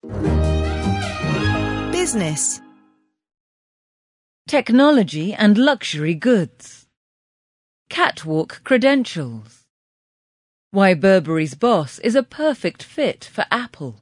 Business. Technology and luxury goods. Catwalk credentials. Why Burberry's boss is a perfect fit for Apple.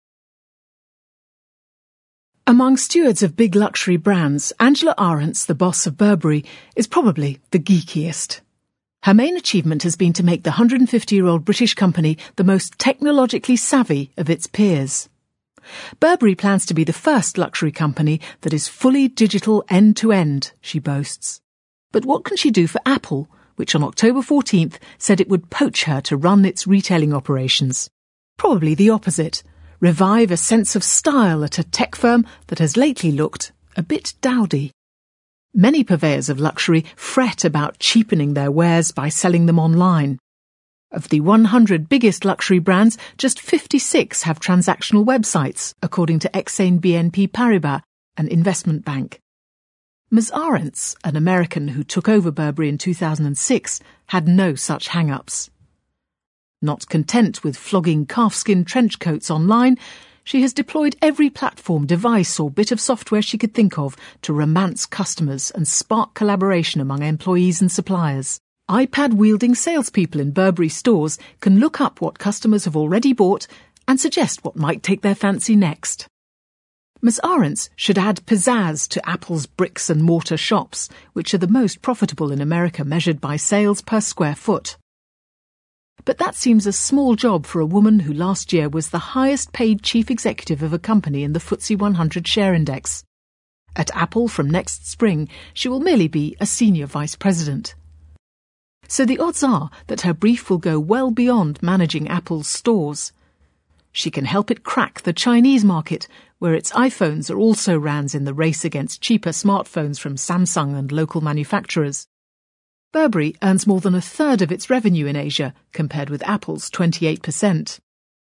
Among stewards of big luxury brands, Angela Ahrendts, the boss of Burberry, is probably the geekiest. Her main achievement has been to make the 150-year-old British company the most technologically savvy of its peers. Burberry plans to be the first luxury company that is fully digital end-to-end, she boasts. But what can she do for Apple, which on October 14th said it would poach her to run its retailing operations? Probably the opposite. Revive a sense of style at a tech firm that has lately looked a bit dowdy. Many purveyors of luxury fret about cheapening their wares by selling them online. Of the 100 biggest luxury brands, just 56 have transactional websites, according to Exane BNP Paribas, an investment bank. Ms. Ahrendts, an American who took over Burberry in 2006, had no such hang-ups. Not content with flogging calfskin trench coats online, she has deployed every platform, device or bit of software she could think of to romance customers and spark collaboration among employees and suppliers. iPad-wielding salespeople in Burberry stores can look up what customers have already bought and suggest what might take their fancy next. Ms. Ahrendts should add pizzazz to Apple's bricks-and-mortar shops, which are the most profitable in America measured by sales per square foot. But that seems a small job for a woman who last year was the highest-paid chief executive of a company in the FTSE 100 share index. At Apple from next spring, she will merely be a senior vice president. So the odds are that her brief will go well beyond managing Apple's stores. She can help it crack the Chinese market, where its iPhones are also rans in the race against cheaper smartphones from Samsung and local manufacturers. Burberry earns more than a third of its revenue in Asia, compared with Apple's 28%.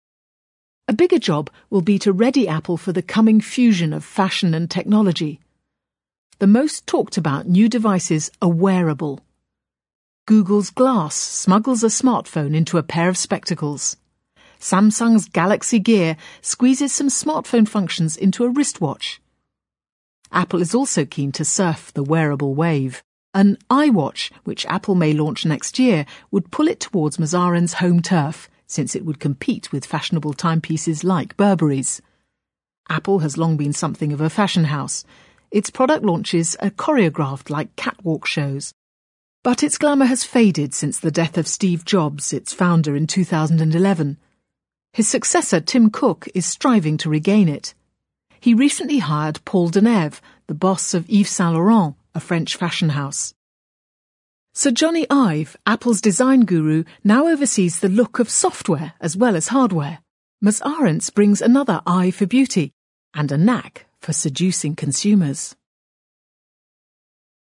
A bigger job will be to ready Apple for the coming fusion of fashion and technology. The most talked about new devices are wearable. Google's Glass smuggles a smartphone into a pair of spectacles. Samsung's Galaxy Gear squeezes some smartphone functions into a wristwatch. Apple is also keen to surf the wearable wave. An iWatch, which Apple may launch next year, would pull it towards Ms. Ahrendts' home turf, since it would compete with fashionable timepieces like Burberry's. Apple has long been something of a fashion house. Its product launches are choreographed like catwalk shows. But its glamour has faded since the death of Steve Jobs, its founder, in 2011. His successor, Tim Cook, is striving to regain it. He recently hired Paul Deneuve, the boss of Yves Saint Laurent, a French fashion house. Sir Johnny Ive, Apple's design guru, now oversees the look of software as well as hardware. Ms. Ahrendts brings another eye for beauty and a knack for seducing consumers.